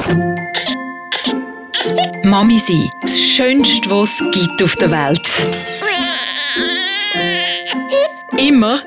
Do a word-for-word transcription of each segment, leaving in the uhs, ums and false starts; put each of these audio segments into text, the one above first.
Mami sein, das Schönste, was es gibt auf der Welt. Immer.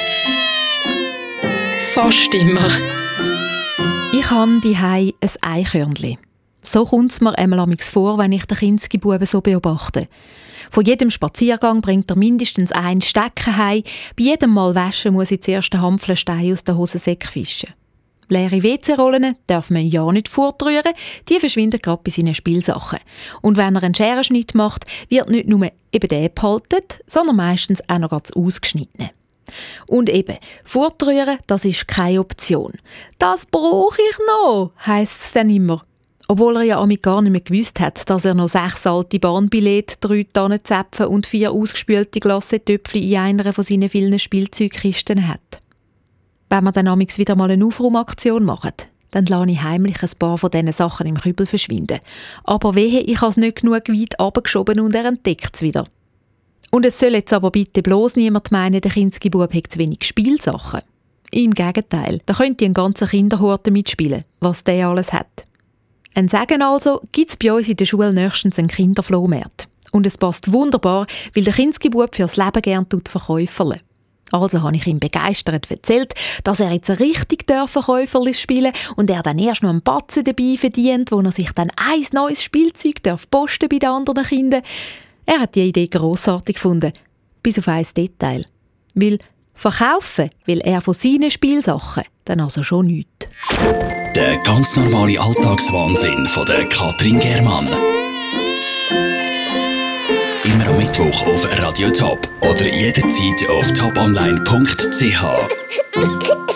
Fast immer. Ich habe zu Hause ein Eichhörnchen. So kommt es mir einmal vor, wenn ich den Kindsgebuben so beobachte. Von jedem Spaziergang bringt er mindestens einen Stecken heim. Bei jedem Mal waschen muss ich zuerst den Hampflenstein aus der Hosensäcke fischen. Leere W C-Rollen darf man ja nicht fortrühren, die verschwinden gerade bei seinen Spielsachen. Und wenn er einen Scherenschnitt macht, wird nicht nur eben der behalten, sondern meistens auch noch ganz ausgeschnitten. Und eben, fortrühren, das ist keine Option. «Das brauche ich noch», heisst es dann immer. Obwohl er ja damit gar nicht mehr gewusst hat, dass er noch sechs alte Bahnbillette, drei Tannenzäpfe und vier ausgespülte Glassetöpfchen in einer von seinen vielen Spielzeugkisten hat. Wenn wir dann amigs wieder mal eine Aufraumaktion machen, dann lasse ich heimlich ein paar von diesen Sachen im Kübel verschwinden. Aber wehe, ich habe es nicht genug weit runtergeschoben und er entdeckt es wieder. Und es soll jetzt aber bitte bloß niemand meinen, der Kindsgebub hat zu wenig Spielsachen. Im Gegenteil, da könnte ein ganzer Kinderhorte mitspielen, was der alles hat. Ein Sagen also, gibt es bei uns in der Schule nächstens einen Kinderflohmarkt. Und es passt wunderbar, weil der Kindsgebub fürs Leben gerne verkäuferle. Also habe ich ihm begeistert erzählt, dass er jetzt richtig Verkäuferli spielen darf und er dann erst noch einen Batzen dabei verdient, wo er sich dann ein neues Spielzeug darf posten bei den anderen Kindern. Er hat die Idee grossartig gefunden, bis auf ein Detail. Weil verkaufen will er von seinen Spielsachen dann also schon nichts. Der ganz normale Alltagswahnsinn von der Katrin Germann. Immer am Mittwoch auf Radio Top oder jederzeit auf toponline punkt c h.